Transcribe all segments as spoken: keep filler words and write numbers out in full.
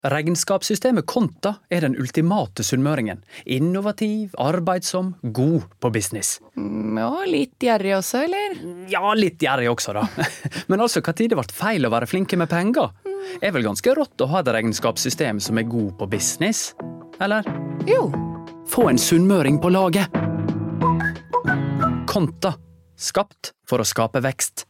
Regnskapssystemet Konta er den ultimate sunnmøringen. Innovativ, arbeidsom, god på business. Mm, ja, litt gjerrig også, eller? Ja, litt gjerrig også da. Men altså, hva tid det ble feil å være flinke med penger? Er vel ganske rått å ha et regnskapssystem som er god på business? Eller? Jo. Få en sunnmøring på laget. Konta. Skapt for å skape vekst.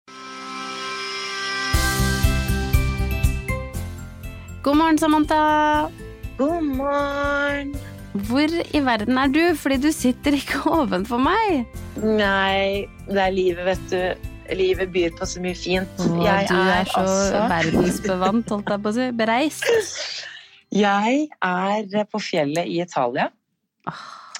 God morgen, Samantha. God morgen. Hvor i verden er du? Fordi du sitter ikke ovenfor meg. Nei, det er livet, vet du. Livet byr på så mye fint. Åh, jeg du er, er så altså... verdensbevant, holdt jeg på å si. Bereist. Jeg er på fjellet i Italia. Ah,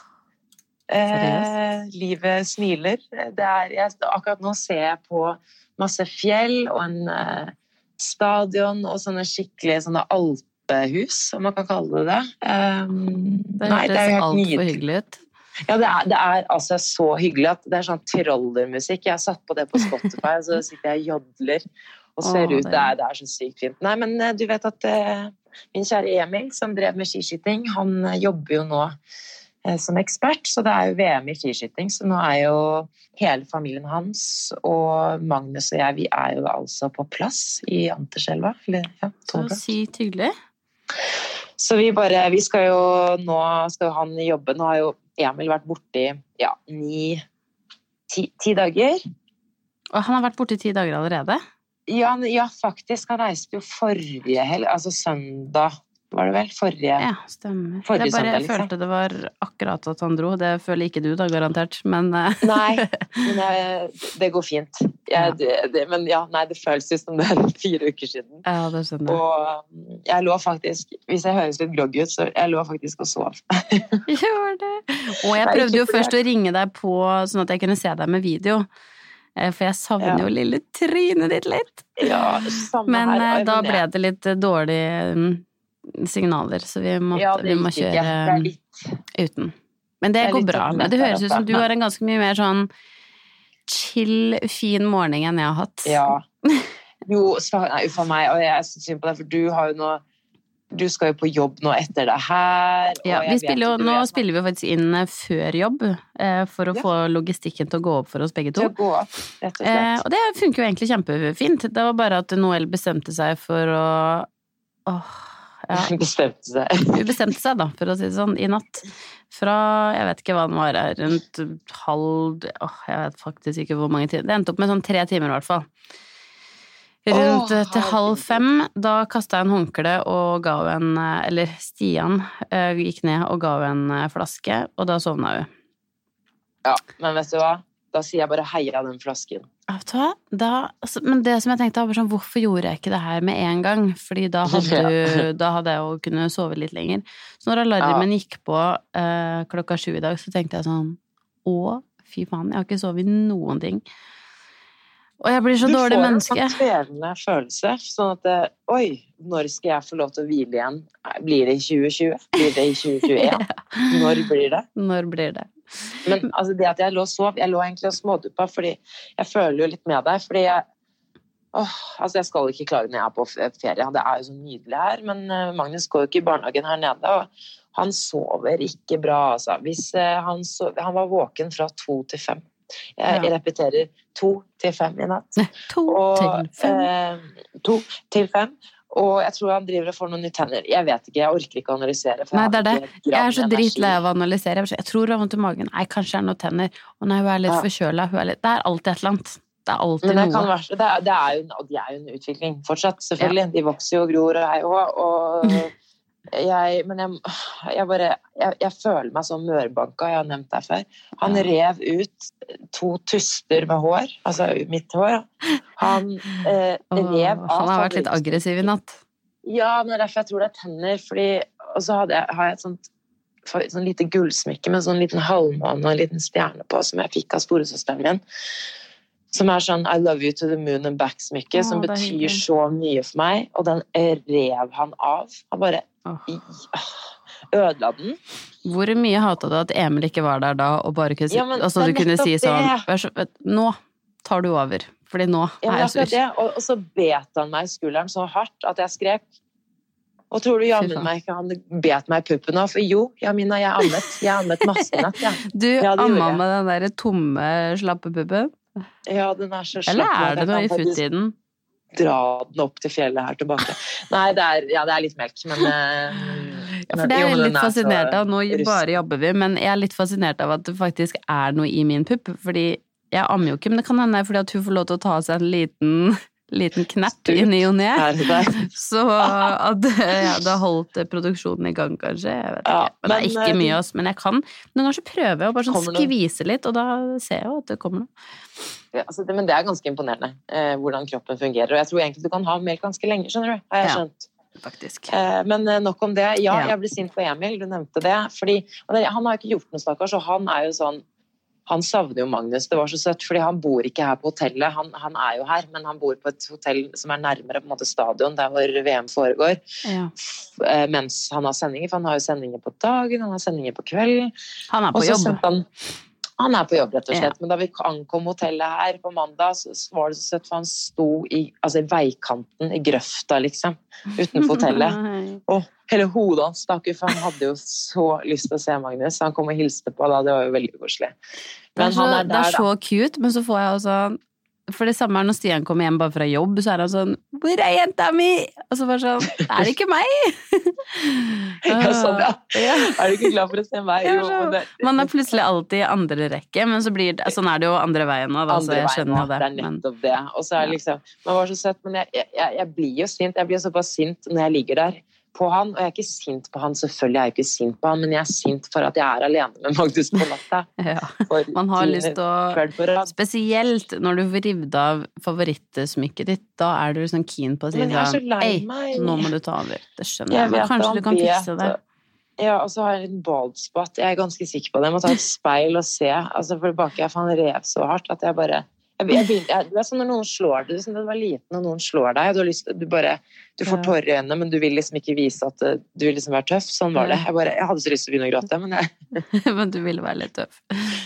eh, livet smiler. Det er, jeg, akkurat nå ser jeg på masse fjell og en... Eh, stadion og sånne skikkelig sånne alpehus, om man kan kalle det det. Um, det høres alt for hyggelig ut. Ja, det er, det er altså så hyggelig at det er sånn trollermusikk. Jeg har satt på det på Spotify, og så sitter jeg og jodler og ser Åh, ut. Det er, det er så sykt fint. Nei, men du vet at uh, min kjære Emil, som drev med skiskyting, han uh, jobber jo nå uh, som ekspert, så det er jo V M i skiskyting, så nå er jo hele familien hans og Magnus og jeg, vi er jo altså på plass i Anterselva. Ja, så sykt hyggelig. Så vi bare, vi skal jo, nå skal jo han jobbe, nå har jo Emil vært borte i, ja, ni, ti, ti dager. Og han har vært borte i ti dager allerede? Ja, ja, faktisk, han reiste jo forrige helg, altså søndag, var det vel? Forrige, ja, stemmer. Forrige det bare, søndag, jeg liksom. følte det var akkurat at han dro. Det føler ikke du da, garantert. Men... nei, men jeg, det går fint. Jeg, ja. det, det, men ja, nei, det føles jo som det er fire uker siden. Ja, det skjønner jeg. Og jeg lå faktisk, hvis jeg høres litt grogg ut, så jeg lå faktisk og sov. Gjør det. Og jeg prøvde jo først å ringe deg på, sånn at jeg kunne se deg med video. For jeg savner ja. jo lille trynet ditt litt. Ja, samme men her. Men da ble det litt dårlig... signaler, så vi, måtte, ja, vi må kjøre uten. Men det, det går bra. Men det høres ut som du har en ganske mye mer sånn chill, fin morgen enn jeg har hatt. Ja. Jo, nei, for meg, og jeg er så synd på deg, for du har jo nå du skal jo på jobb nå etter det her. Ja, vi spiller jo, nå spiller vi faktisk inn før jobb eh, for å ja. få logistikken til å gå opp for oss begge to. Til å gå opp, rett og slett. Eh, og det funker jo egentlig kjempefint. Det var bare at Noel bestemte seg for å... Åh, ja. bestemte seg. Hun bestemte seg da, for å si det sånn, i natt. Fra, jeg vet ikke hva den var, rundt halv, åh, jeg vet faktisk ikke hvor mange timer. Det endte opp med sånn tre timer i hvert fall. Rundt oh, til halv fem, da kastet jeg en håndkle og ga en, eller Stian gikk ned og ga en flaske, og da sovnet hun. Ja, men vet du hva? Da sier jeg bare heia den flasken. Vet du hva? Da, altså, men det som jeg tenkte var sånn, hvorfor gjorde jeg ikke det her med en gang? Fordi da hadde, ja. da hadde jeg jo kunnet sove litt lenger. Så når alarmen ja. gikk på eh, klokka sju i dag, så tenkte jeg sånn, å, fy faen, jeg har ikke sovet noen ting. Og jeg blir så du dårlig menneske. Du får en tverende følelse, sånn at, det, oi, når skal jeg få lov til å hvile igjen? Blir det i tjue tjue? Blir det i tjue tjueen? ja. Når blir det? Når blir det? Men altså, det at jeg lå og sov, jeg lå egentlig og småduppa, fordi jeg føler jo litt med deg, fordi jeg, åh, altså jeg skal ikke klage når jeg er på ferie, det er jo så nydelig her, men uh, Magnus går jo ikke i barnehagen her nede, og han sover ikke bra, altså. Hvis uh, han, sov, han var våken fra to til fem. Jeg, ja. jeg repeterer to til fem i natt. To og, til fem. Uh, to til fem. Og jeg tror han driver og får noen nye tenner. Jeg vet ikke, jeg orker ikke å analysere. Nei, det er det. Jeg er så dritlei av å analysere. Jeg tror hun har vondt i magen. Nei, kanskje det er noen tenner. Og nei, hun er litt ja. forkjølet. Hun er litt... Det er alltid et eller annet. Det er alltid Men det noe. Kan være, det, er, det er jo, og de er jo en utvikling fortsatt, selvfølgelig. Ja. De vokser jo og gror og hei og... og jeg, men jeg, jeg bare... Jeg, jeg føler meg som mørbanka, jeg har nevnt deg før. Han rev ut to tuster med hår, altså mitt hår. Han eh, rev av... Han har vært litt aggressiv i natt. Ja, men det er derfor jeg tror det er tenner, fordi... Og så hadde jeg, har jeg et sånt, sånn lite gullsmykke med sånn liten halvmåne og en liten stjerne på, som jeg fikk av storesøsteren min. Som er sånn I love you to the moon and back-smykke, som betyr så mye for meg. Og den rev han av. Han bare oh. ødela den. Hvor mye hatet du at Emil ikke var der da, og bare kunne si, ja, altså, du kunne si sånn, så, nå tar du over, fordi nå ja, er jeg sur. Det, og, og så bet han meg i skulderen så hardt at jeg skrek, Og tror du jammen meg ikke han bet meg i puppen nå? For jo, Jamina, jeg ammet. Jeg ammet masse i natt, ja. Du ja, amma med den der tomme, slappe puppen? Ja, den er så slapp. Eller er det noe i futtiden? Dra den opp til fjellet her tilbake. Nei, det er, ja, det er litt melk, men... Ja, for det er jeg litt fascinert av. Nå bare jobber vi, men jeg er litt fascinert av at det faktisk er noe i min pupp, fordi jeg ammer jo ikke, men det kan hende fordi at hun får lov til å ta seg en liten, liten knert i ny og ne. Så at ja, det har holdt produksjonen i gang, kanskje. Jeg vet ikke. Ja, men, men det er ikke mye oss, men jeg kan noen ganger så prøver jeg å bare sånn skvise litt, og da ser jeg jo at det kommer noe. Ja, altså det, men det er ganske imponerende eh, hvordan kroppen fungerer, og jeg tror egentlig du kan ha melk ganske lenge, skjønner du? Har jeg skjønt. Ja, faktisk. Eh, men nok om det. Ja, ja, jeg ble sint på Emil, du nevnte det, fordi det, han har ikke gjort noe stakkars, og han er jo sånn, han savner jo Magnus, det var så søtt, fordi han bor ikke her på hotellet, han, han er jo her, men han bor på et hotell som er nærmere på en måte stadion, der hvor V M foregår, ja. eh, mens han har sendinger, for han har jo sendinger på dagen, han har sendinger på kvelden. Han er på jobb. Han, Han er på jobb, rett og slett, ja. Men da vi ankom hotellet her på mandag, så var det så søtt, for han sto i, altså, i veikanten, i grøfta, liksom, utenfor hotellet. Og hele hodet hans stakk ut, for han hadde jo så lyst til å se Magnus, så han kom og hilste på, da, det var jo veldig koselig. Men det er så, han er der, det er så cute, men så får jeg også... For det samme er når Stian kommer hjem bare fra jobb, så er han sånn, hvor er jenta mi? Og så bare sånn, er det ikke meg? Ja, sånn, ja. Er du ikke glad for å se meg? Jo, så, det, man er plutselig alltid i andre rekke, men så blir det, sånn er det jo andre veien nå, da, så jeg skjønner jo det. Det er nettopp det. Og så er det liksom, man var så søtt, men jeg, jeg, jeg blir jo sint, jeg blir jo såpass sint når jeg ligger der på han, og jeg er ikke sint på han, selvfølgelig er jeg ikke sint på han, men jeg er sint for at jeg er alene med Magnus på natta. Ja, man har lyst til å, spesielt når du får rivd av favorittsmykket ditt, da er du sånn keen på å si sånn, ei, nå må du ta over. Det skjønner jeg, men kanskje du kan fikse det. Ja, og så har jeg en liten bald spot, jeg er ganske sikker på det, jeg må ta et speil og se, altså for tilbake, jeg faen rev så hardt at jeg bare, Jeg, jeg begynte, jeg, det er sånn når noen slår deg, som da du var liten og noen slår deg, og du har lyst til, du bare, du får tårer i øynene, men du vil liksom ikke vise at du vil liksom være tøff, sånn var det. Jeg bare, jeg hadde så lyst til å begynne å gråte, men jeg... men du ville være litt tøff.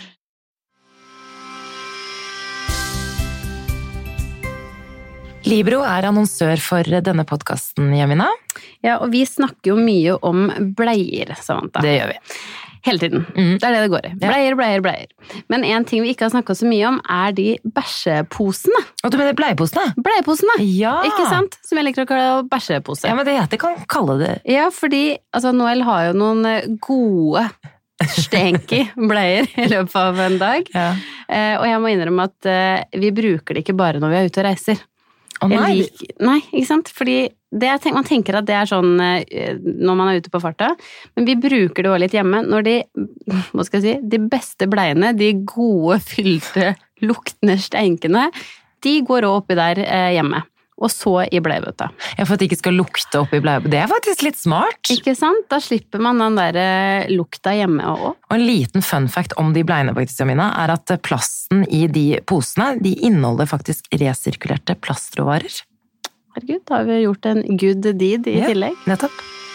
Libro er annonsør for denne podcasten, Jamina. Ja, og vi snakker jo mye om bleier, Samantha. Det gjør vi. Hele tiden. Mm. Det er det det går i. Bleier, bleier, bleier. Men en ting vi ikke har snakket så mye om er de bæsjeposene. Og du mener bleieposene? Bleieposene, ja. Ikke sant? Som jeg liker å kalle bæsjepose. Ja, men det heter kan kalle det. Ja, fordi altså, Noel har jo noen gode stenky bleier i løpet av en dag. Ja. Eh, og jeg må innrømme at eh, vi bruker det ikke bare når vi er ute og reiser. Å oh, nei. Liker, nei, ikke sant? Fordi det, man tenker at det er sånn når man er ute på farta, men vi bruker det også litt hjemme når de, hva skal jeg si, de beste bleiene, de gode, fylte, luktende stenkene, de går også oppi der eh, hjemme. Og så i bleiebøtta. Ja, for at det ikke skal lukte oppi bleiebøtta. Det er faktisk litt smart. Ikke sant? Da slipper man den der lukta hjemme også. Og en liten fun fact om de bleiene, faktisk, Jamina, er at plasten i de posene, de inneholder faktisk resirkulerte plastråvarer. Herregud, da har vi gjort en good deed i ja, tillegg. Nettopp.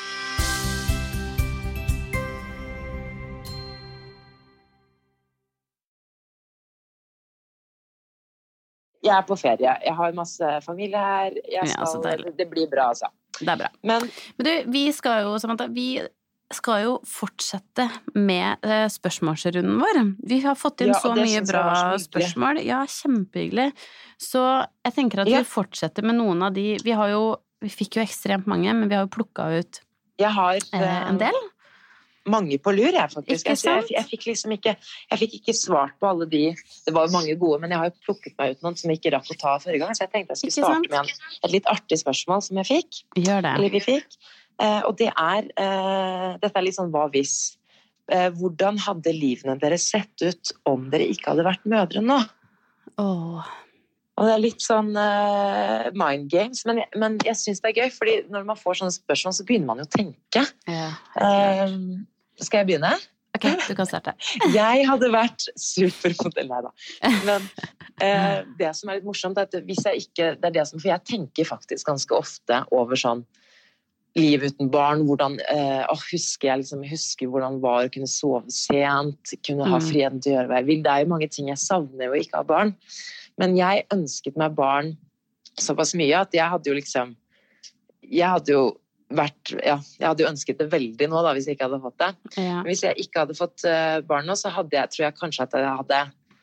Jeg er på ferie. Jeg har masse familie her. Jeg skal, ja, det blir bra, altså. Det er bra. Men, Men du, vi skal jo, Samantha, vi skal jo fortsette med spørsmålsrunden vår. Vi har fått inn ja, så mye bra så spørsmål. Ja, kjempehyggelig. Så jeg tenker at ja. vi fortsetter med noen av de. Vi har jo, vi fikk jo ekstremt mange, men vi har jo plukket ut jeg har, eh, en del. Mange på lur, jeg faktisk. Jeg, jeg, jeg fikk liksom ikke, jeg fikk ikke svart på alle de, det var jo mange gode, men jeg har jo plukket meg ut noen som jeg ikke rakk å ta forrige gang, så jeg tenkte jeg skulle starte med en, et litt artig spørsmål som jeg fikk. Gjør det. Eller vi fikk. Eh, og det er, eh, dette er litt sånn hva hvis. Eh, hvordan hadde livene dere sett ut om dere ikke hadde vært mødre nå? Åh... Og det er litt sånn uh, mind games, men jeg, men jeg synes det er gøy, fordi når man får sånne spørsmål, så begynner man jo å tenke. Ja, uh, skal jeg begynne? Ok, du kan starte. Jeg hadde vært supermodell, nei da. Men uh, det som er litt morsomt, er at hvis jeg ikke, det er det som, for jeg tenker faktisk ganske ofte over sånn liv uten barn, hvordan, uh, å, husker jeg liksom, husker hvordan det var å kunne sove sent, kunne ha friheten til å gjøre hva jeg vil. Det er jo mange ting jeg savner jo ikke av barn. Men jeg ønsket meg barn såpass mye at jeg hadde jo liksom, jeg hadde jo vært, ja, jeg hadde jo ønsket det veldig nå da, hvis jeg ikke hadde fått det. Ja. Hvis jeg ikke hadde fått uh, barn nå, så hadde jeg, tror jeg kanskje at jeg hadde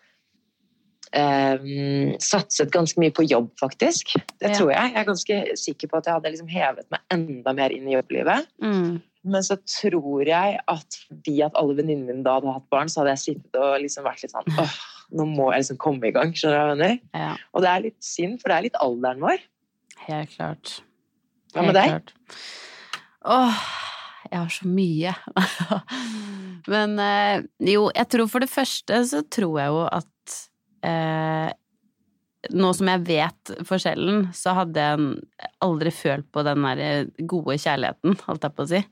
um, satset ganske mye på jobb, faktisk. Det Ja. tror jeg. Jeg er ganske sikker på at jeg hadde liksom hevet meg enda mer inn i jobblivet. Mm. Men så tror jeg at fordi at alle venninnene mine da hadde hatt barn, så hadde jeg sittet og liksom vært litt sånn, åh, nå må jeg liksom komme i gang, skjønner du hva jeg mener? Ja. Og det er litt synd, for det er litt alderen vår. Helt klart. Hva med deg? Klart. Åh, jeg har så mye. Men eh, jo, jeg tror for det første så tror jeg jo at eh, nå som jeg vet forskjellen, så hadde jeg aldri følt på den der gode kjærligheten, holdt jeg på å si.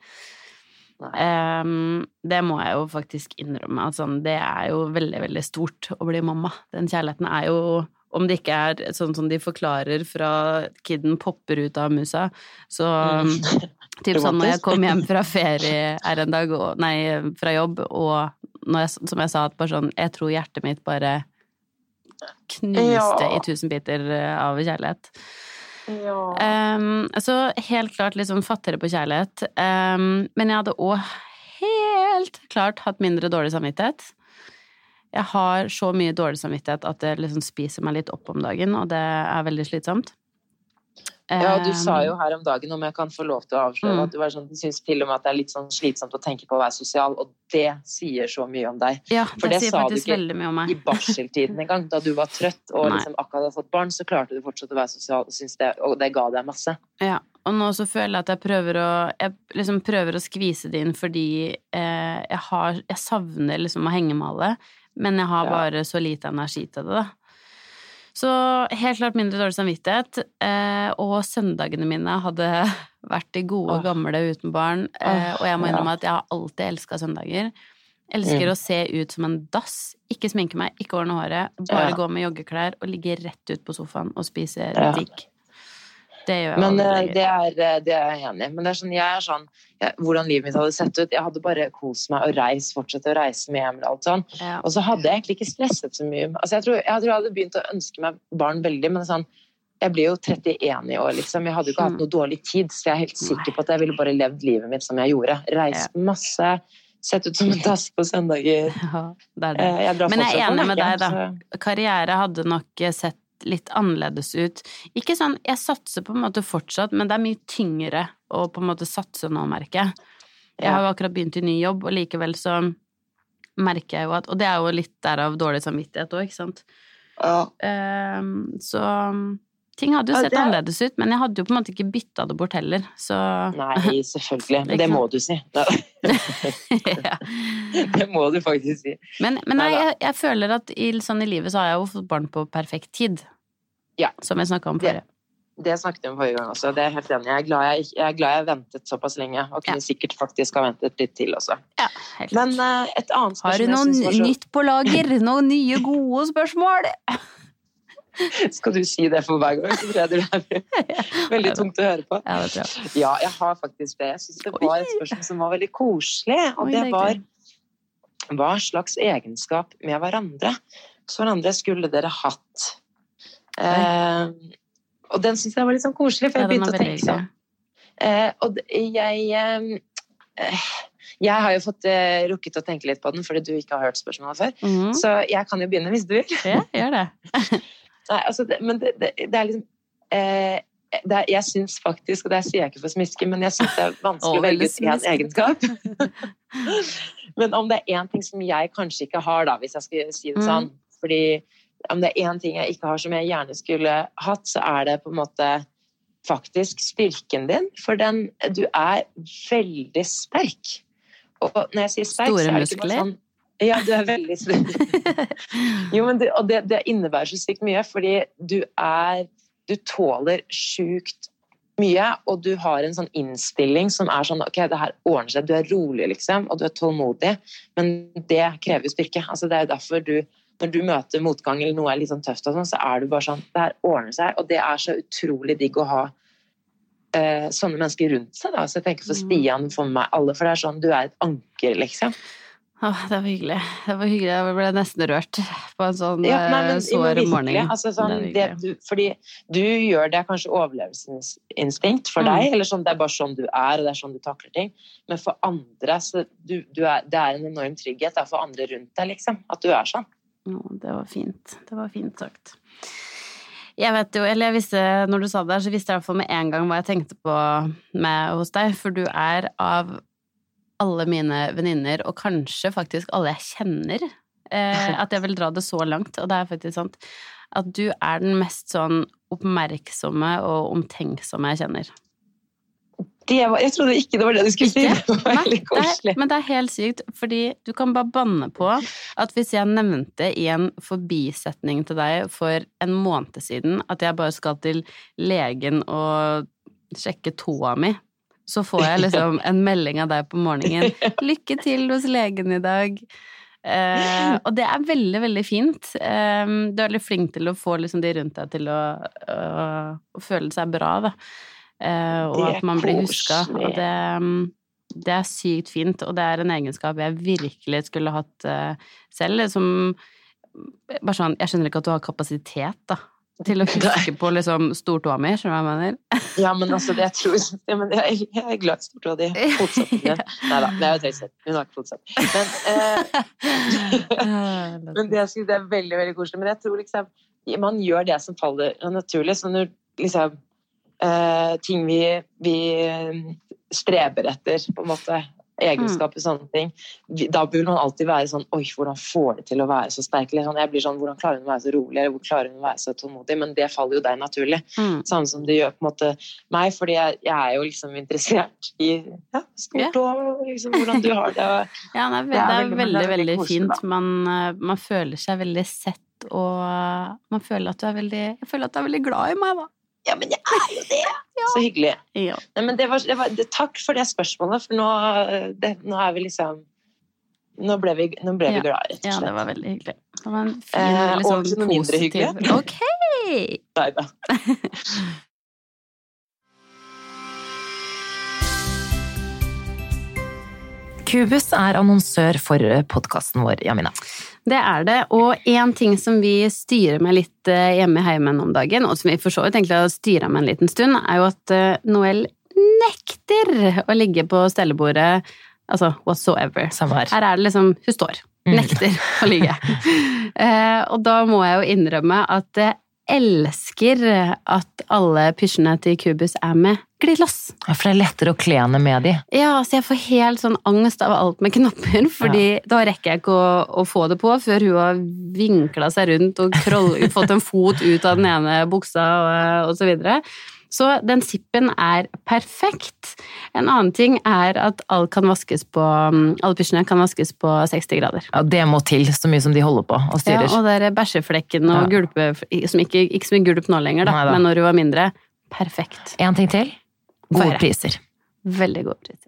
Um, det må jeg jo faktisk innrømme. Altså, det er jo veldig, veldig stort å bli mamma. Den kjærligheten er jo, om det ikke er sånn som de forklarer fra kidden popper ut av musa, så mm. typ sånn når jeg kom hjem fra ferie her en dag, og, nei, fra jobb, og når jeg, som jeg sa, at bare sånn, jeg tror hjertet mitt bare knuste ja. i tusen biter av kjærlighet. Ja. Um, så helt klart litt sånn fattigere på kjærlighet. Um, men jeg hadde også helt klart hatt mindre dårlig samvittighet. Jeg har så mye dårlig samvittighet at det liksom spiser meg litt opp om dagen, og det er veldig slitsomt. Ja, og du sa jo her om dagen, om jeg kan få lov til å avsløre, mm. at du, var sånn, du synes til og med at det er litt sånn slitsomt å tenke på å være sosial, og det sier så mye om deg. Ja, det, For det sier sa faktisk du veldig mye om meg. ikke i barseltiden en gang, da du var trøtt og liksom akkurat hadde fått barn, så klarte du fortsatt å være sosial, og, synes det, og det ga deg masse. Ja, og nå så føler jeg at jeg prøver å, jeg liksom prøver å skvise det inn, fordi eh, jeg, har, jeg savner liksom å henge med alle, men jeg har Ja. bare så lite energi til det da. Så helt klart mindre dårlig samvittighet, eh, og søndagene mine hadde vært de gode og gamle uten barn, eh, og jeg må innrømme at jeg har alltid elsket søndager. Elsker mm. å se ut som en dass, ikke sminke meg, ikke ordne håret, bare ja. gå med joggeklær og ligge rett ut på sofaen og spise ja. digg. Det gjør jeg Men aldri. det er, det er jeg enig i. Men det er sånn, jeg er sånn, jeg, hvordan livet mitt hadde sett ut, jeg hadde bare kost meg og reist, fortsette å reise med hjem og alt sånn. Ja. Og så hadde jeg egentlig ikke stresset så mye. Altså jeg tror jeg, tror jeg hadde begynt å ønske meg barn veldig, men sånn, jeg blir jo trettien i år liksom, jeg hadde jo ikke hatt noe dårlig tid, så jeg er helt sikker på at jeg ville bare levd livet mitt som jeg gjorde. Reist ja. masse, sett ut som en dass på søndager. Ja, det er det. Jeg men jeg er enig med deg da. Så... Karriere hadde nok sett litt annerledes ut. Ikke sånn, jeg satser på en måte fortsatt, men det er mye tyngre å på en måte satse nå, merker jeg. Jeg har jo akkurat begynt i ny jobb, og likevel så merker jeg jo at, og det er jo litt derav dårlig samvittighet også, ikke sant? Ja. Um, så ting hadde jo sett ja, det... annerledes ut, men jeg hadde jo på en måte ikke byttet det bort heller, så... Nei, selvfølgelig, men det må du si. ja. Det må du faktisk si. Men, men nei, jeg, jeg føler at i, sånn i livet så har jeg jo fått barn på perfekt tid. Ja. Som jeg snakket om forrige. Det, det snakket jeg om forrige gang også, det er helt enig. Jeg er glad jeg, jeg, er glad jeg ventet såpass lenge, og kunne ja. sikkert faktisk ha ventet litt til også. Ja, helt Men uh, et annet spørsmål... Har du noe så... nytt på lager? Noen nye gode spørsmål? Skal du si det for hver gang, så tror jeg det er veldig tungt å høre på. Ja, det tror jeg. Ja, jeg har faktisk det. Jeg synes det var et spørsmål som var veldig koselig, og Oi, det, det var hva slags egenskap med hverandre så hverandre skulle dere hatt? Eh, og den synes jeg var litt sånn koselig, for jeg ja, begynte å tenke sånn. Eh, og jeg... Eh, jeg har jo fått eh, rukket å tenke litt på den, fordi du ikke har hørt spørsmålet før. Mm-hmm. Så jeg kan jo begynne hvis du vil. Ja, gjør det. Nei, altså, det, men det, det, det er liksom eh, det er, jeg synes faktisk, og det sier jeg ikke for smiske, men jeg synes det er vanskelig å velge ut en egenskap. Men om det er en ting som jeg kanskje ikke har da, hvis jeg skal si det sånn, mm. fordi om det er en ting jeg ikke har som jeg gjerne skulle hatt, så er det på en måte faktisk styrken din, for den, du er veldig sterk. Og når jeg sier sterk, Store så er det muskler. ikke bare sånn, ja, du er veldig sterk. Jo, men det, og det, det innebærer så sykt mye, fordi du er, du tåler sjukt mye, og du har en sånn innstilling som er sånn, ok, det her ordner seg, du er rolig liksom, og du er tålmodig, men det krever jo styrke. Altså det er derfor du, når du møter motgang eller noe er litt sånn tøft og sånn, så er du bare sånn, det her ordner seg, og det er så utrolig digg å ha eh, sånne mennesker rundt seg da, så jeg tenker for Stian, for meg, alle, for det er sånn, du er et anker liksom. Åh, det var hyggelig. Det var hyggelig. Jeg ble nesten rørt på en sånn Ja, nei, men, sår virkelig, morgen. altså, sånn, Det det er du, fordi du gjør det kanskje overlevelsesinstinkt for Mm. deg, eller sånn, det er bare sånn du er, og det er sånn du takler ting. Men for andre, så du, du er, det er en enorm trygghet da, for andre rundt deg, liksom, at du er sånn. Å, det var fint. Det var fint sagt. Jeg vet jo, eller jeg visste, når du sa det der, så visste jeg i hvert fall med en gang hva jeg tenkte på med hos deg, for du er av alle mine venninner, og kanskje faktisk alle jeg kjenner, eh, at jeg vil dra det så langt, og det er faktisk sant, at du er den mest sånn oppmerksomme og omtenksomme jeg kjenner. Det var, jeg trodde ikke det var det du skulle si. Ikke? Det var Nei, veldig det koselig. er, men det er helt sykt, fordi du kan bare banne på at hvis jeg nevnte i en forbisetning til deg for en måned siden at jeg bare skal til legen og sjekke tåa mi, så får jeg liksom en melding av deg på morgenen. Lykke til hos legen i dag. Eh, og det er veldig, veldig fint. Eh, du er veldig flink til å få liksom de rundt deg til å, å, å føle seg bra, da. Eh, og at man blir husket. Og det, det er sykt fint, og det er en egenskap jeg virkelig skulle hatt uh, selv, som bare sånn, jeg skjønner ikke at du har kapasitet da, til å huske på liksom stortåa mi, skjønner du hva jeg mener? Ja, men altså, det jeg tror, ja, men jeg, jeg er glad i stortåa di, fotsetten din. Neida, det er jo tøyset, hun har ikke fotsett. Men, eh, men det jeg synes det er veldig, veldig koselig, men jeg tror liksom, man gjør det som faller naturlig, så når liksom, Uh, ting vi, vi streber etter, på en måte, egenskaper, mm. sånne ting. Vi, da burde man alltid være sånn, oi, hvordan får det til å være så sterk? Eller sånn, jeg blir sånn, hvordan klarer hun å være så rolig? Eller hvordan klarer hun å være så tålmodig? Men det faller jo deg naturlig. Mm. Samme som det gjør på en måte meg, fordi jeg, jeg er jo liksom interessert i ja, stort og liksom, hvordan du har det. Og, ja, det er, det er, det er veldig, veldig, veldig fint. Man, man føler seg veldig sett, og man føler at du er veldig, jeg føler at du er veldig glad i meg, da. Ja, men jeg er jo det! Ja. Så hyggelig. Ja. Nei, men det var, det var, det, takk for det spørsmålet, for nå, det, nå er vi liksom Nå ble vi, nå ble vi ja. glad, rett og slett. Ja, det var veldig hyggelig. Det var en fin, eh, liksom, og noe mindre hyggelig. Ok! Neida. Cubus er annonsør for podcasten vår, Jamina. Det er det, og en ting som vi styrer med litt hjemme i heimen om dagen, og som vi for så vidt egentlig har styret med en liten stund, er jo at Noel nekter å ligge på stellebordet, altså whatsoever. Samme her. Her er det liksom, hun står, nekter mm. å ligge. eh, og da må jeg jo innrømme at jeg elsker at alle pysjene til Cubus er med glidelås. Ja, for det er lettere å kle henne med de. Ja, så jeg får helt sånn angst av alt med knapper, fordi ja. Da rekker jeg ikke å, å få det på før hun har vinklet seg rundt og kroll, fått en fot ut av den ene buksa og, og så videre. Så den zippen er perfekt. En annen ting er at alt kan vaskes på, alle pysjene kan vaskes på seksti grader. Ja, det må til så mye som de holder på og styrer. Ja, og det er bæsjeflekken og ja. Gulpe, som ikke, ikke så mye gulp nå lenger da, Neida. Men når hun var mindre, perfekt. En ting til. Gode priser. Veldig gode priser.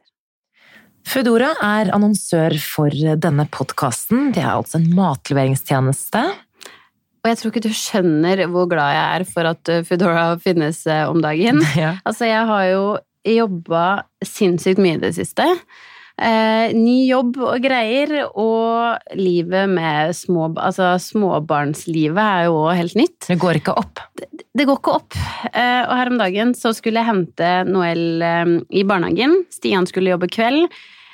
Foodora er annonsør for denne podcasten. Det er altså en matleveringstjeneste. Og jeg tror ikke du skjønner hvor glad jeg er for at Foodora finnes om dagen. Ja. Altså, jeg har jo jobbet sinnssykt mye det siste. Eh, ny jobb og greier, og livet med små, altså småbarnslivet er jo helt nytt. Det går ikke opp. Det, det går ikke opp. Eh, og her om dagen så skulle jeg hente Noel eh, i barnehagen. Stian skulle jobbe kveld.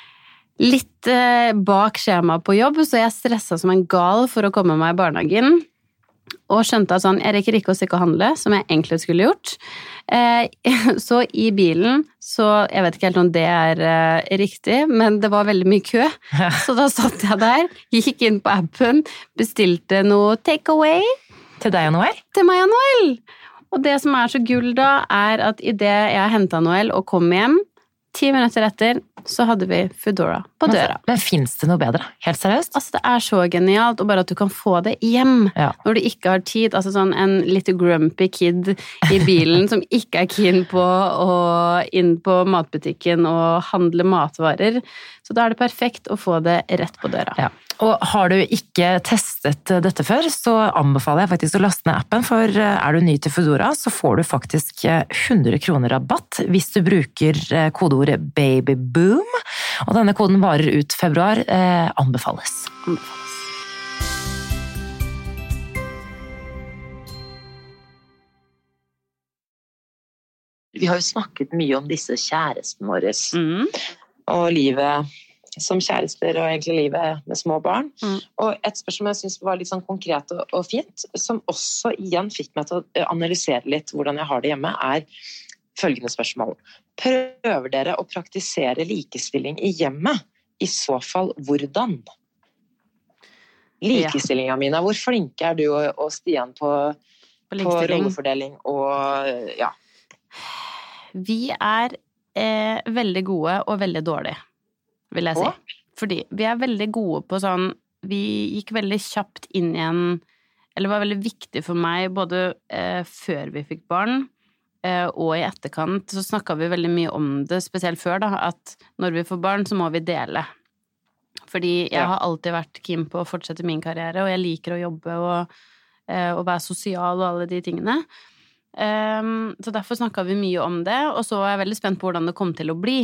Litt eh, bak skjema på jobb, så jeg stresset som en gal for å komme meg i barnehagen. Og skjønte at sånn, jeg rekker ikke å stikke og handle, som jeg egentlig skulle gjort. Eh, så i bilen, så jeg vet ikke helt om det er eh, riktig, men det var veldig mye kø. Så da satt jeg der, gikk inn på appen, bestilte noe takeaway. Til deg og Noel? Til meg og Noel. Og det som er så gull da, er at i det jeg hentet Noel og kom hjem, ti minutter etter, så hadde vi Foodora på døra. Men, men finnes det noe bedre? Helt seriøst? Altså, det er så genialt, og bare at du kan få det hjem, ja. Når du ikke har tid, altså sånn en litt grumpy kid i bilen, som ikke er keen på å inn på matbutikken og handle matvarer, så da er det perfekt å få det rett på døra. Ja. Og har du ikke testet dette før, så anbefaler jeg faktisk å laste ned appen, for er du ny til Foodora, så får du faktisk hundre kroner rabatt hvis du bruker kodeordet BABYBOOM. Og denne koden varer ut februar, eh, anbefales. Anbefales. Vi har jo snakket mye om disse kjæresten våre, Mm. og livet som kjærester, og egentlig livet med små barn. Mm. Og et spørsmål jeg synes var litt sånn konkret og, og fint, som også igjen fikk meg til å analysere litt hvordan jeg har det hjemme, er følgende spørsmål. Prøver dere å praktisere likestilling i hjemmet? I så fall, hvordan? Likestilling, Amina. Hvor flinke er du og, og Stian på, På på likestilling. rollefordeling og ja. Vi er eh, veldig gode og veldig dårlige, vil jeg si. Og? Fordi vi er veldig gode på sånn, vi gikk veldig kjapt inn i en, eller det var veldig viktig for meg, både eh, før vi fikk barn, eh, og i etterkant, så snakket vi veldig mye om det, spesielt før da, at når vi får barn, så må vi dele. Fordi jeg Ja. har alltid vært keen på å fortsette min karriere, og jeg liker å jobbe og, eh, og være sosial og alle de tingene. Um, så derfor snakket vi mye om det, og så er jeg veldig spent på hvordan det kom til å bli.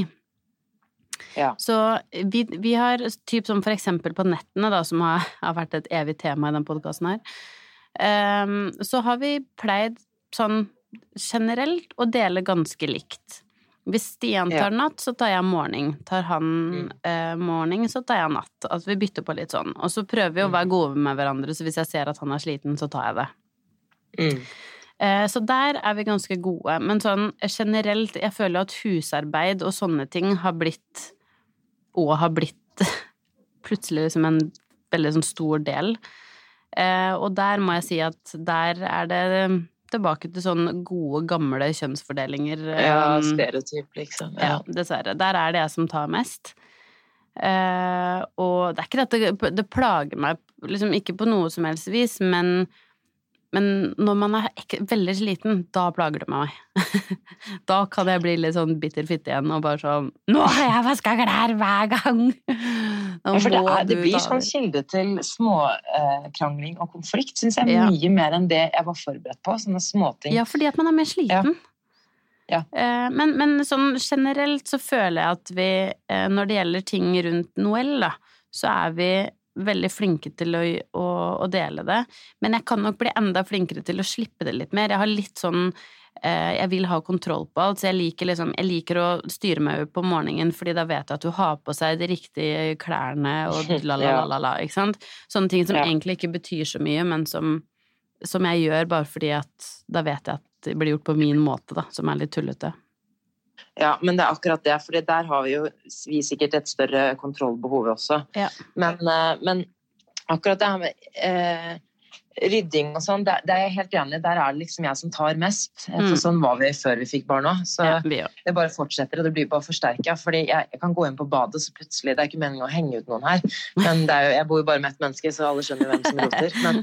Ja. Så vi, vi har typ som for eksempel på nettene da, som har, har vært et evig tema i den podcasten her, um, så har vi pleid sånn generelt å dele ganske likt. Hvis Stian tar Ja. natt, så tar jeg morgen. Tar han Mm. eh, morgen, så tar jeg natt. Altså vi bytter på litt sånn. Og så prøver vi å være gode med hverandre, så hvis jeg ser at han er sliten, så tar jeg det. Mm. Eh, Så der er vi ganske gode, men sånn generelt, jeg føler at husarbeid og sånne ting har blitt, og har blitt plutselig liksom en veldig sånn stor del. Eh, Og der må jeg si at der er det tilbake til sånn gode, gamle kjønnsfordelinger. Ja, eh, stereotyp, liksom. Ja, dessverre. Der er det jeg som tar mest. Eh, og det er ikke det at det, det plager meg, liksom ikke på noe som helst vis, men Men når man er ikke, veldig sliten, da plager det meg. Da kan jeg bli litt sånn bitter fitte igjen, og bare sånn, nå har jeg vasket klær hver gang! Nå Ja, for det, må er, det du blir ta sånn det. kilde til småkrangling og konflikt, synes jeg, Ja. mye mer enn det jeg var forberedt på, sånne småting. Ja, fordi at man er mer sliten. Ja. Eh, Men, men sånn generelt så føler jeg at vi, eh, når det gjelder ting rundt Noel, da, så er vi veldig flinke til å, å, å dele det. Men jeg kan nok bli enda flinkere til å slippe det litt mer. Jeg har litt sånn, eh, jeg vil ha kontroll på alt, så jeg liker, liksom, jeg liker å styre meg på morgenen, fordi da vet jeg at du har på seg de riktige klærne, og la la la la la, ikke sant? Sånne ting som Ja. egentlig ikke betyr så mye, men som, som jeg gjør bare fordi at da vet jeg at det blir gjort på min måte, da, som er litt tullete. Ja, men det er akkurat det, for der har vi jo vi sikkert et større kontrollbehov også. Ja. Men, eh, men akkurat det her med eh, rydding og sånn, det, det er jeg helt enig i. Der er det liksom jeg som tar mest. For Mm. sånn var vi før vi fikk barn også. Så Ja, vi gjør. det bare fortsetter, og det blir bare forsterket. Fordi jeg, jeg kan gå inn på badet, så plutselig, det er ikke meningen å henge ut noen her. Men det er jo, jeg bor jo bare med ett menneske, så alle skjønner hvem som roter. Men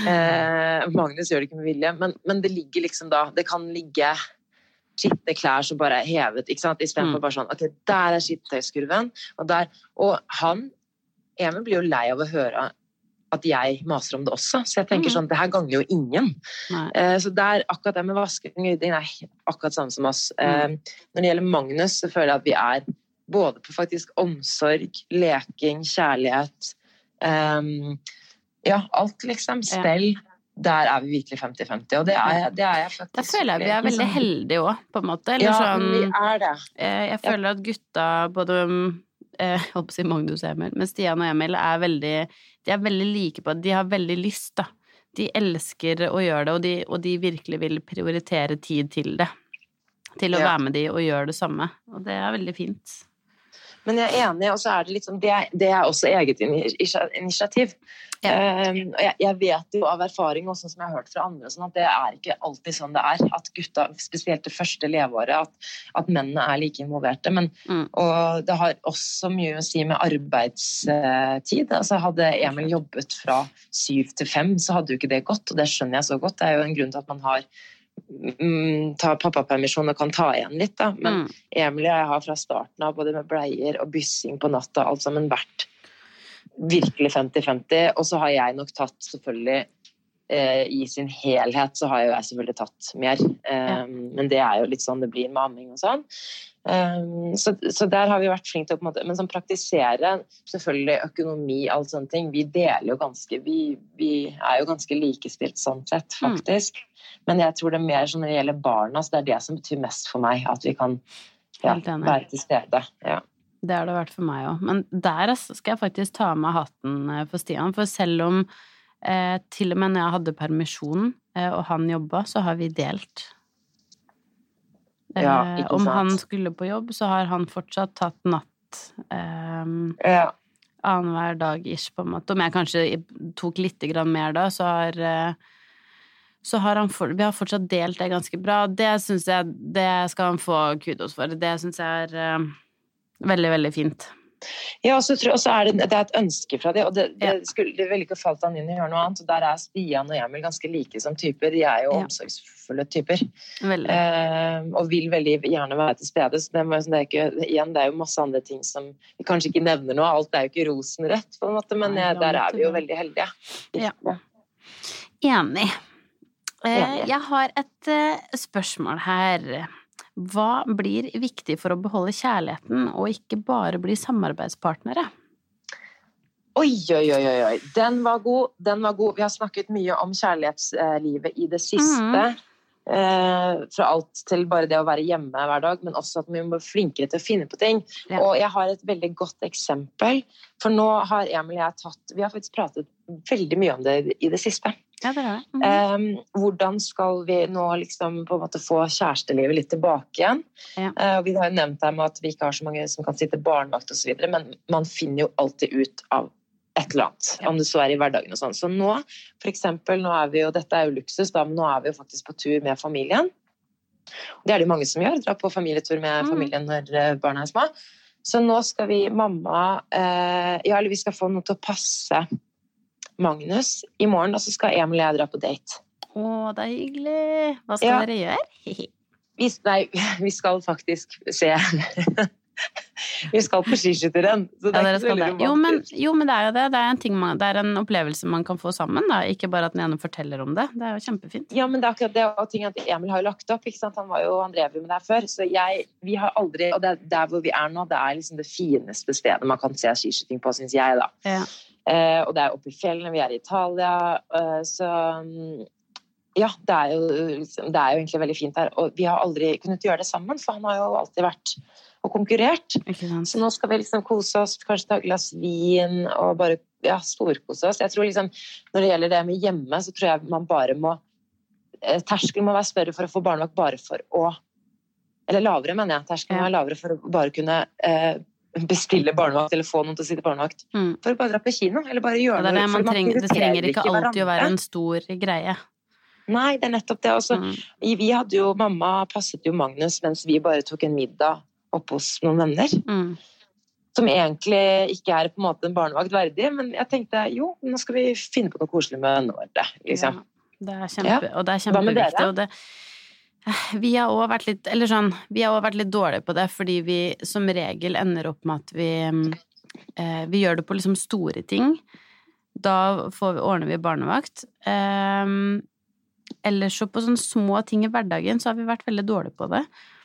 eh, Magnus gjør det ikke med vilje. Men, men det ligger liksom da, det kan ligge skitne klær som bare er hevet, ikke sant? I stedet for Mm. bare sånn, ok, der er skittøyskurven, og der, og han, Emil blir jo lei av å høre at jeg maser om det også, så jeg tenker Mm. sånn, det her ganger jo ingen. Nei. Eh, så der, akkurat det med vasking og rydding er akkurat samme som oss. Eh, når det gjelder Magnus, så føler jeg at vi er både på faktisk omsorg, leking, kjærlighet, eh, ja, alt liksom, stell, der er vi virkelig femti femti, og det er, det er jeg faktisk. Da føler jeg vi er veldig heldige også, på en måte. Eller Ja, sånn, vi er det. eh, jeg føler at gutta, både eh, jeg holdt på å si Magnus og Emil, men Stian og Emil er veldig, de er veldig like på det. De har veldig lyst, da. De elsker å gjøre det, og de, og de virkelig vil prioritere tid til det. Til å Ja. være med de og gjøre det samme. Og det er veldig fint. Men jeg er enig, og så er det liksom, det er, det er også eget initiativ. Ja. Um, og jeg, jeg vet jo av erfaring, også som jeg har hørt fra andre, sånn at det er ikke alltid sånn det er, at gutta, spesielt det første leveåret, at, at mennene er like involverte, men, Mm. og det har også mye å si med arbeidstid. Altså hadde Emil jobbet fra syv til fem, så hadde jo ikke det gått, og det skjønner jeg så godt. Det er jo en grunn til at man har mm, tar pappapermisjon og kan ta igjen litt, da. Men Mm. Emil og jeg har fra starten av, både med bleier og byssing på natta, alt sammen vært virkelig femti femti, og så har jeg nok tatt selvfølgelig eh, i sin helhet så har jo jeg selvfølgelig tatt mer. Eh, Ja. Men det er jo litt sånn det blir med amming og sånn. Um, så, så der har vi vært flinke til å på en måte, men som praktisere selvfølgelig økonomi, alt sånne ting, vi deler jo ganske, vi, vi er jo ganske likestilt sånn sett, faktisk. Mm. Men jeg tror det er mer sånn når det gjelder barna, så det er det som betyr mest for meg, at vi kan ja, være til stede. Ja. Det har det vært for meg også. Men der skal jeg faktisk ta med hatten for Stian, for selv om eh, til og med når jeg hadde permisjon eh, og han jobbet, så har vi delt. Ja, eh, om han skulle på jobb, så har han fortsatt tatt natt eh, ja. annen hver dag ish, på en måte. Om jeg kanskje tok litt grann mer da, så har, eh, så har han for, vi har fortsatt delt det ganske bra. Det synes jeg, det skal han få kudos for. Det synes jeg er eh, veldig, veldig fint. Ja, og så er det, det er et ønske fra det, og det, det, skulle, det vil ikke falt han inn i å gjøre noe annet, og der er Stian og Emil ganske like som typer, de er jo ja. omsorgsfulle typer, eh, og vil veldig gjerne være til stede, så det, det, er ikke, igjen, det er jo masse andre ting som vi kanskje ikke nevner noe, alt er jo ikke rosenrødt på en måte, men Nei, der er vi jo veldig heldige. Ja. Enig. Eh, jeg har et uh, spørsmål her. Hva blir viktig for å beholde kjærligheten og ikke bare bli samarbeidspartnere? Oi, oi, oi, oi. Den var god, den var god. Vi har snakket mye om kjærlighetslivet i det siste. Mm. Eh, fra alt til bare det å være hjemme hver dag, men også at vi må bli flinkere til å finne på ting. Ja. Og jeg har et veldig godt eksempel, for nå har Emil og jeg tatt, vi har faktisk pratet veldig mye om det i det siste. Ja, det er det. Mm. Um, hvordan skal vi nå liksom på en måte få kjærestelivet litt tilbake igjen? Ja. Uh, vi har jo nevnt her med at vi ikke har så mange som kan sitte barnevakt og så videre, men man finner jo alltid ut av et eller annet, ja. Om det så er i hverdagen og sånn. Så nå, for eksempel, nå er vi jo, dette er jo luksus da, men nå er vi jo faktisk på tur med familien. Det er det jo mange som gjør, dra på familietur med mm. familien når barna er små. Så nå skal vi, mamma, uh, ja, eller vi skal få noe til å passe Magnus i morgen, og så skal Emil og jeg dra på date. Åh, det er hyggelig. Hva skal ja. dere gjøre? vi, nei, vi skal faktisk se. Vi skal på skiskytteren. Så det ja, er ikke så det. Jo, men, jo, men det er jo det. Det er, en ting man, det er en opplevelse man kan få sammen, da. Ikke bare at den ene forteller om det. Det er jo kjempefint. Ja, men det er akkurat det, og ting at Emil har jo lagt opp, ikke sant? Han var jo, han drev jo med det her før, så jeg, vi har aldri, og det er der hvor vi er nå, det er liksom det fineste stedet man kan se skiskytting på, synes jeg da. Ja. Uh, og det er oppe i fjellene, vi er i Italia, uh, så um, ja, det er, jo, liksom, det er jo egentlig veldig fint her, og vi har aldri kunnet gjøre det sammen, for han har jo alltid vært og konkurrert, så nå skal vi liksom kose oss, kanskje ta et glass vin og bare, ja, storkose oss. Jeg tror liksom, når det gjelder det med hjemme, så tror jeg man bare må, uh, terskelen må være større for å få barnevakt, bare for å, eller lavere, mener jeg, terskelen må være lavere for å bare kunne uh, bestille barnevakt eller få noen til å sitte barnevakt mm. for å bare dra på kino eller bare gjøre ja, det, noe man trenger, det trenger ikke alltid å være en stor greie. Nei, det er nettopp det også. Mm. Vi hadde jo, mamma passet jo Magnus mens vi bare tok en middag oppe hos noen venner mm. som egentlig ikke er på en måte en barnevakt verdig, men jeg tenkte jo, nå skal vi finne på noe koselig med vennene våre liksom. Ja, det er kjempe, ja. Og det er kjempeviktig og det Vi har også vært litt, eller sånn, vi har også vært litt dårlige på det, fordi vi som regel ender opp med at vi, eh, vi gjør det på liksom store ting. Da får vi, ordner vi barnevakt. Eh, ellers så på sånne små ting i hverdagen så har vi vært veldig dårlige på det.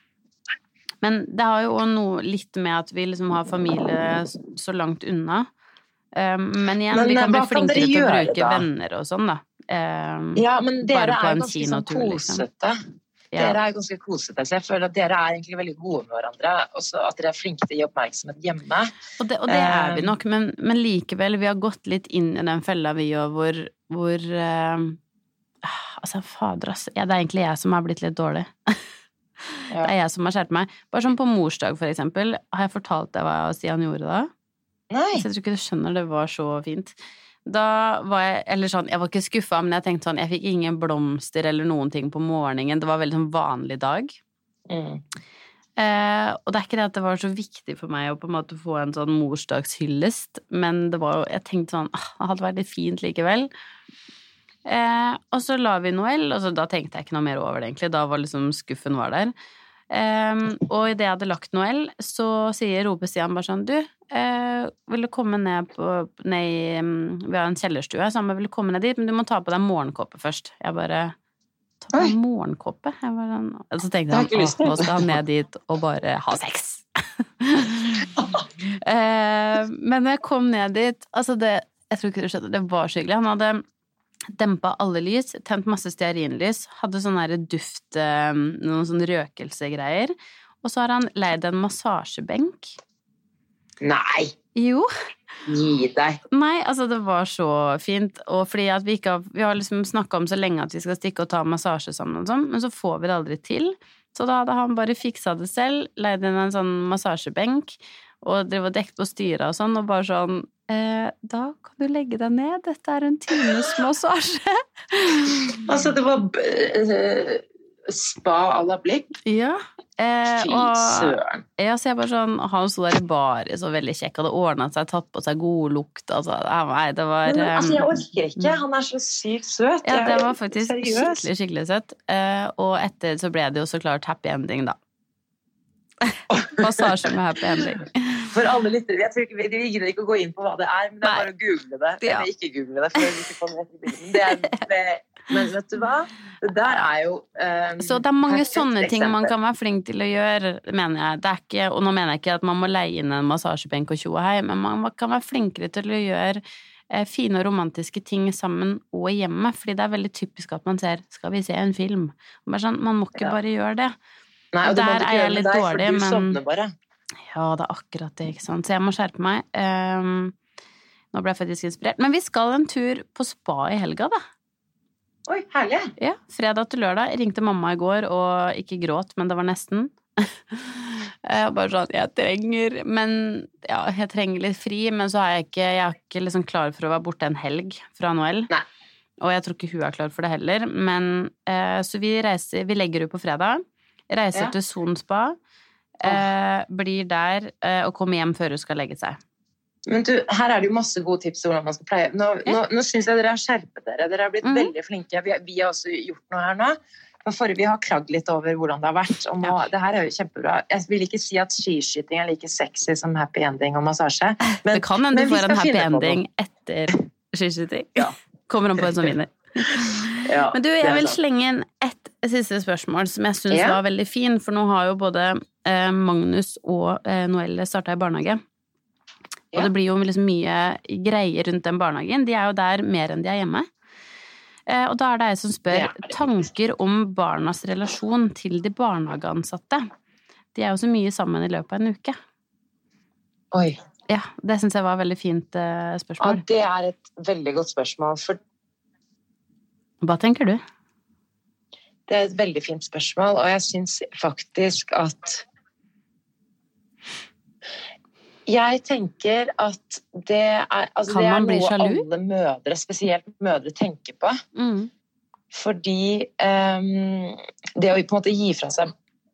Men det har jo også noe litt med at vi liksom har familie så langt unna. Eh, men igjen, men, vi kan bli flinkere til å bruke da? Venner og sånn da. Eh, ja, men dere er ganske sånn kosete. Liksom. Ja. Dere er ganske kosete, så jeg føler at dere er egentlig veldig gode med hverandre, og at dere er flinke til å gi oppmerksomhet hjemme. Og det, og det er vi nok, men, men likevel, vi har gått litt inn i den fella vi gjør, hvor, hvor uh, altså, fader, altså, ja, det er egentlig jeg som har blitt litt dårlig. Ja. Det er jeg som har skjert meg. Bare sånn på morsdag, for eksempel, har jeg fortalt deg hva Stian gjorde da? Nei. Så jeg tror ikke du skjønner, det var så fint. Da var jeg, eller sånn, jeg var ikke skuffet, men jeg tenkte sånn, jeg fikk ingen blomster eller noen ting på morgenen. Det var veldig sånn vanlig dag. Mm. Eh, og det er ikke det at det var så viktig for meg å på en måte få en sånn morsdagshyllest, men det var jo, jeg tenkte sånn, ah, det hadde vært litt fint likevel. Eh, og så la vi Noel, og så da tenkte jeg ikke noe mer over det egentlig, da var liksom skuffen var der. Um, og i det jeg hadde lagt Noel, så sier roper Stian bare sånn, du, uh, vil du komme ned på, ned i, um, vi har en kjellerstue, så han bare, vil du komme ned dit, men du må ta på deg morgenkåpe først. Jeg bare, ta på deg morgenkåpe? Jeg bare, og så tenkte jeg, åh, nå skal han ned dit og bare ha sex. uh, men jeg kom ned dit, altså det, jeg tror ikke du skjønner, det var så hyggelig. Han hadde dempet alle lys, tent masse stearinlys, hadde sånne her duft, noen sånne røkelsegreier, og så har han leid en massasjebenk. Nei! Jo. Gi deg. Nei, altså det var så fint, og fordi at vi ikke har, vi har liksom snakket om så lenge at vi skal stikke og ta massasje sammen og sånn, men så får vi det aldri til. Så da hadde han bare fikset det selv, leid inn en sånn massasjebenk, og drev og dekket på styret og sånn, og bare sånn, eh, da kan du legge deg ned, dette er en times massasje. Altså, det var uh, spa à la blikk. Ja. Eh, Fy og, søren. Ja, så jeg bare sånn, han stod der i bar, så veldig kjekk, hadde ordnet seg, tatt på seg god lukt, altså, nei, det var... Men, altså, jeg um, orker ikke, han er så sykt søt. Ja, det var faktisk seriøs. skikkelig, skikkelig søtt, eh, og etter så ble det jo så klart happy ending da. Massasje med happy ending. For alle lyttere, jeg tror ikke, vi gidder ikke å gå inn på hva det er, men det er Nei. bare å google det. Ja. Eller ikke google det, for jeg vil ikke få det i bilden. Det er, det, men vet du hva? Det der er jo... Um, Så det er mange perfekt sånne ting man eksempel. kan være flink til å gjøre, mener jeg. Det er ikke, og nå mener jeg ikke at man må leie inn en massasjebenk og tjo og hei, men man kan være flinkere til å gjøre eh, fine og romantiske ting sammen og hjemme, fordi det er veldig typisk at man ser, skal vi se en film? Og bare sånn, man må ikke Ja. bare gjøre det. Nei, og det må Der du er ikke jeg gjøre med litt deg, dårlig, for du men- sovner bare. Ja, det er akkurat det, ikke sant? Så jeg må skjerpe meg. Um, nå ble jeg faktisk inspirert. Men vi skal en tur på spa i helga, da. Oi, herlig. Ja, fredag til lørdag. Jeg ringte mamma i går, og ikke gråt, men det var nesten. Jeg bare sånn, jeg trenger, men ja, jeg trenger litt fri, men så er jeg ikke, jeg er ikke liksom klar for å være borte en helg fra Noel. Nei. Og jeg tror ikke hun er klar for det heller, men eh, så vi reiser, vi legger ut på fredag, reiser Ja. til Son Spa, eh, blir der eh, og kommer hjem før hun skal legge seg. Men du, her er det jo masse gode tips til hvordan man skal pleie. Nå, Ja. nå, nå synes jeg dere har skjerpet dere. Dere har blitt Mhm. veldig flinke. Vi, har- vi har også gjort noe her nå. For forrige, vi har klagd litt over hvordan det har vært. Og nå, det her er jo kjempebra. Jeg vil ikke si at skiskyting er like sexy som happy ending og massasje. Men, Det kan hende men du vi får en skal happy finne på noe. ending etter skiskyting. Ja. Kommer an på en som vinner. Ja, Men du, det jeg er vil sant. slenge inn ett siste spørsmål som jeg synes Ja. var veldig fin, for nå har jo både eh, Magnus og eh, Noelle startet i barnehage. Og Ja. det blir jo liksom mye greier rundt den barnehagen. De er jo der mer enn de er hjemme. Eh, og da er det jeg som spør, Ja. tanker om barnas relasjon til de barnehageansatte. De er jo så mye sammen i løpet av en uke. Oi. Ja, det synes jeg var et veldig fint eh, Ja, spørsmål. det er et veldig godt spørsmål. For Hva tenker du? det er et veldig fint spørsmål, og jeg synes faktisk at jeg tenker at det er, altså Kan det er man bli noe sjalu? alle mødre, spesielt mødre, tenker på. Mm. Fordi um, det å på en måte gi fra seg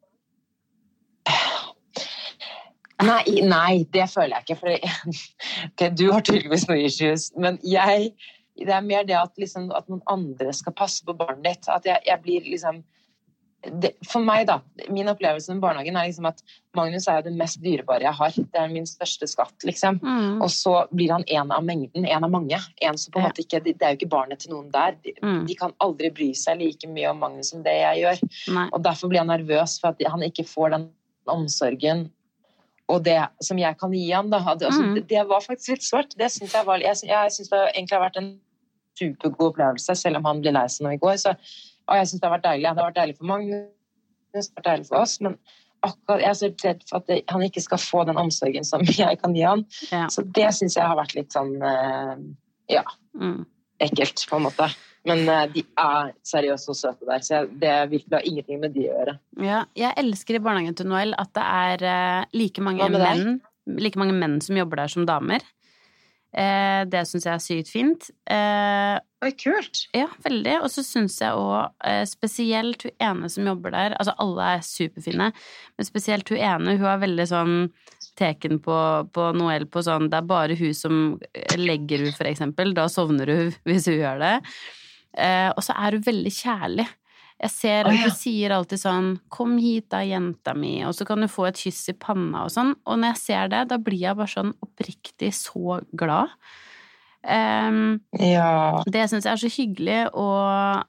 Nei, nei, det føler jeg ikke. For okay, du har tydeligvis noen issues, men jeg, det er mer det at, liksom, at noen andre skal passe på barnet ditt. At jeg, jeg blir liksom det, For meg, da, min opplevelse med barnehagen er liksom at Magnus er jo det mest dyrebare jeg har. Det er min største skatt, liksom. Mm. Og så blir han en av mengden, en av mange. En som på en Ja. måte ikke, det er jo ikke barnet til noen der. De, Mm. de kan aldri bry seg like mye om Magnus som det jeg gjør. Nei. Og derfor blir han nervøs for at han ikke får den omsorgen og det som jeg kan gi han. Da. Det, altså, Mm. det, det var faktisk litt svart. Det synes jeg, var, jeg, jeg synes det egentlig har vært en supergod opplevelse, selv om han ble lei seg nå i går. Så, og jeg synes det har vært deilig. Det har vært deilig for mange, det har vært deilig for oss, men akkurat, jeg er så redd for at det, han ikke skal få den omsorgen som jeg kan gi han. Ja. Så det synes jeg har vært litt sånn, eh, ja, Mm. ekkelt på en måte. Men eh, de er seriøst og søte der, så jeg, det virkelig har ingenting med de å gjøre. Ja, jeg elsker i barnehagen til Noel at det er eh, like mange Hva med deg? menn, like mange menn som jobber der som damer. Eh, det synes jeg er sykt fint. Eh, Oi, kult! ja, veldig. Og så synes jeg også, eh, spesielt hun ene som jobber der, altså alle er superfine, men spesielt hun ene, hun er veldig sånn teken på, på Noel på sånn, det er bare hun som legger hun for eksempel, da sovner hun hvis hun gjør det. Eh, og så er hun veldig kjærlig. Jeg ser at du sier alltid sånn, kom hit da, jenta mi, og så kan du få et kyss i panna og sånn, og når jeg ser det, da blir jeg bare sånn oppriktig så glad. Um, Ja. det synes jeg er så hyggelig, og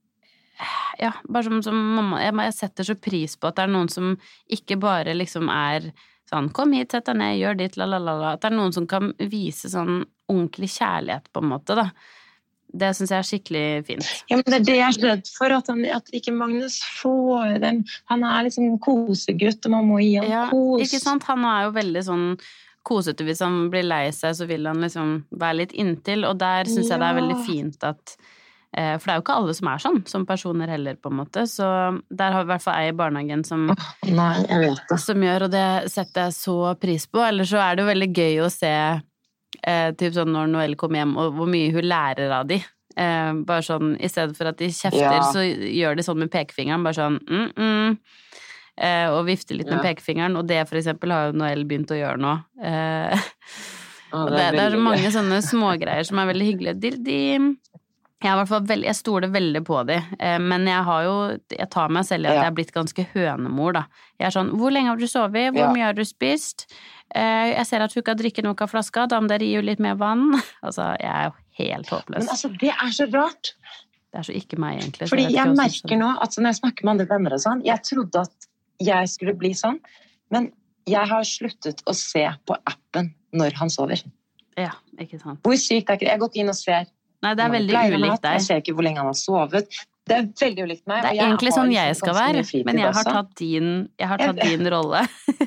ja, bare som, som mamma, jeg, jeg setter så pris på at det er noen som ikke bare liksom er sånn, kom hit, sett deg ned, gjør ditt, lalalala, at det er noen som kan vise sånn ordentlig kjærlighet på en måte da. Det synes jeg er skikkelig fint. Ja, men det er det jeg er så redd for, at, han, at ikke Magnus får den. Han er liksom kosegutt, og man må gi han Ja, kos. ikke sant? Han er jo veldig sånn kosete. Hvis han blir lei seg, så vil han liksom være litt inntil, og der synes jeg det er Ja. veldig fint at eh, for det er jo ikke alle som er sånn, som personer heller på en måte, så der har vi i hvert fall ei i barnehagen som, Nei, jeg vet det. som gjør, og det setter jeg så pris på. Eller så er det jo veldig gøy å se eh, typ sånn når Noelle kommer hjem, og hvor mye hun lærer av de. Eh, bare sånn, i stedet for at de kjefter, Ja. så gjør de sånn med pekefingeren, bare sånn, mm, mm, eh, og vifter litt med Ja. pekefingeren, og det for eksempel har jo Noelle begynt å gjøre nå. Eh, Å, og det, det er veldig så mange gøy. sånne smågreier som er veldig hyggelige. De, de, jeg, er i hvert fall veld, jeg stoler veldig på de, eh, men jeg har jo, jeg tar meg selv i at Ja. jeg er blitt ganske hønemor da. Jeg er sånn, hvor lenge har du sovet? Hvor Ja. mye har du spist? Eh, jeg ser at du ikke har drikket noe av flaska, da må dere gi jo litt mer vann. Altså, jeg er jo helt håpløs. Men altså, det er så rart. Det er så ikke meg egentlig. så Fordi vet jeg ikke hva som merker skjer. nå, at når jeg snakker med andre venner og sånn, jeg trodde at jeg skulle bli sånn, men jeg har sluttet å se på appen når han sover. Ja, ikke sant. Hvor sykt er ikke det? Jeg går ikke inn og ser. Nei, det er hvor mange veldig pleier han har ulikt hatt. Jeg deg. ser ikke hvor lenge han har sovet. Det er veldig ulikt meg. Det og er jeg egentlig har sånn liksom jeg skal ganske være, mye fritid men jeg har også. tatt din, jeg har tatt Jeg- din rolle.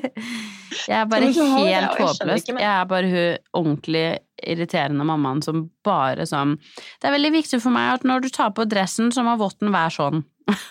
Jeg er bare Men så har jeg- helt og jeg skjønner håpløs. ikke, men- Jeg er bare hun ordentlig irriterende mammaen som bare sånn, det er veldig viktig for meg at når du tar på dressen, så må votten være sånn.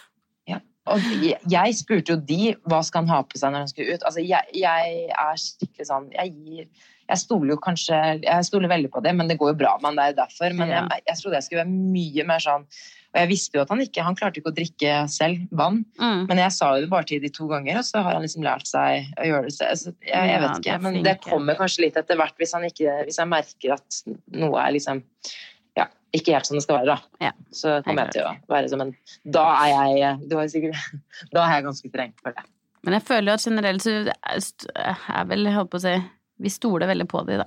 Og jeg, jeg spurte jo de, hva skal han ha på seg når han skulle ut? Altså, jeg, jeg er skikkelig sånn, jeg gir, jeg stoler jo kanskje, jeg stoler veldig på det, men det går jo bra med han, det er jo derfor. Men Ja. jeg, jeg trodde jeg skulle være mye mer sånn, og jeg visste jo at han ikke, han klarte ikke å drikke selv vann, Mm. men jeg sa jo det bare til de to ganger, og så har han liksom lært seg å gjøre det selv. Så jeg, jeg Ja, vet det er ikke, men flink, det ja. kommer kanskje litt etter hvert hvis han ikke, hvis jeg merker at noe er liksom, ja, ikke helt som det skal være da. Ja. Så kommer jeg til å være som en, da er jeg, du har sikkert, da er jeg ganske streng for det. Men jeg føler jo at generelt så er, er vel, jeg holdt på å si, vi stoler veldig på de da.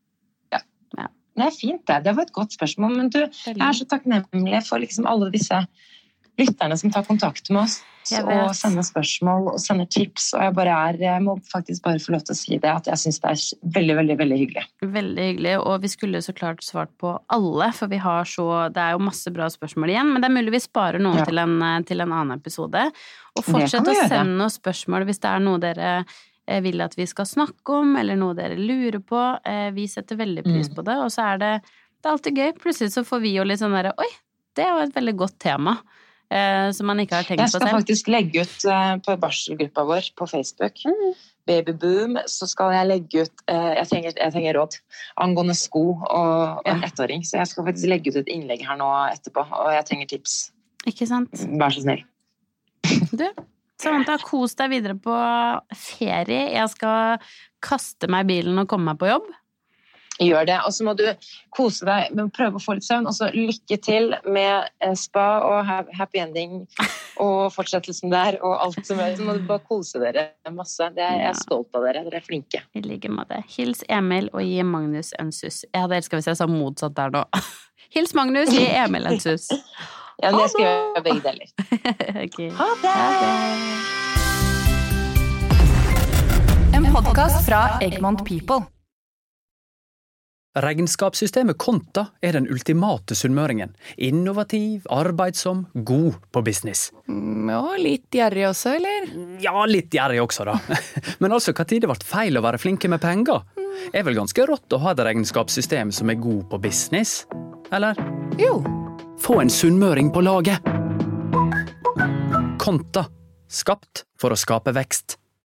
Det er fint det, det var et godt spørsmål, men du, jeg er så takknemlig for liksom alle disse lytterne som tar kontakt med oss Jeg og vet. sender spørsmål og sender tips, og jeg bare er, jeg må faktisk bare få lov til å si det, at jeg synes det er veldig, veldig, veldig hyggelig. Veldig hyggelig, og vi skulle så klart svart på alle, for vi har så, det er jo masse bra spørsmål igjen, men det er mulig vi sparer noen Ja. til, en, til en annen episode. Og Det kan fortsett vi å gjøre. sende noen spørsmål hvis det er noe dere eh, vil at vi skal snakke om, eller noe dere lurer på. Eh, vi setter veldig pris Mm. på det, og så er det, det er alltid gøy. Plutselig så får vi jo litt sånn der, oi, det er jo et veldig godt tema, eh, som man ikke har tenkt Jeg på skal selv. faktisk legge ut eh, på barselgruppa vår på Facebook, Mm. Babyboom, så skal jeg legge ut, eh, jeg, trenger, jeg trenger råd angående sko og, og en Ja. ettåring, så jeg skal faktisk legge ut et innlegg her nå etterpå, og jeg trenger tips. Ikke sant? Vær så snill. Du, Samantha, kos deg videre på ferie. Jeg skal kaste meg i bilen og komme meg på jobb. Gjør det, og så må du kose deg med å prøve å få litt søvn, og så lykke til med eh, spa og ha- happy ending og fortsettelsen der, og alt som er, så må du bare kose dere masse. Det er, jeg er stolt av dere, dere er flinke. I like måte. Hils Emil og gi Magnus en suss. Jeg hadde elsket hvis jeg sa motsatt der nå. Hils Magnus, gi Emil en suss. Ja, men jeg skal Ha gjøre begge deler. Ok. Ha det! Ha det! En podcast fra Egmont People. Regnskapssystemet Konta er den ultimate sunnmøringen. Innovativ, arbeidsom, god på business. Ja, litt gjerrig også, eller? Ja, litt gjerrig også da. Men altså, hva tid det ble feil å være flinke med penger? Er vel ganske rått å ha et regnskapssystem som er god på business? Eller? Jo. Få en sunnmøring på laget. Konta. Skapt for å skape vekst.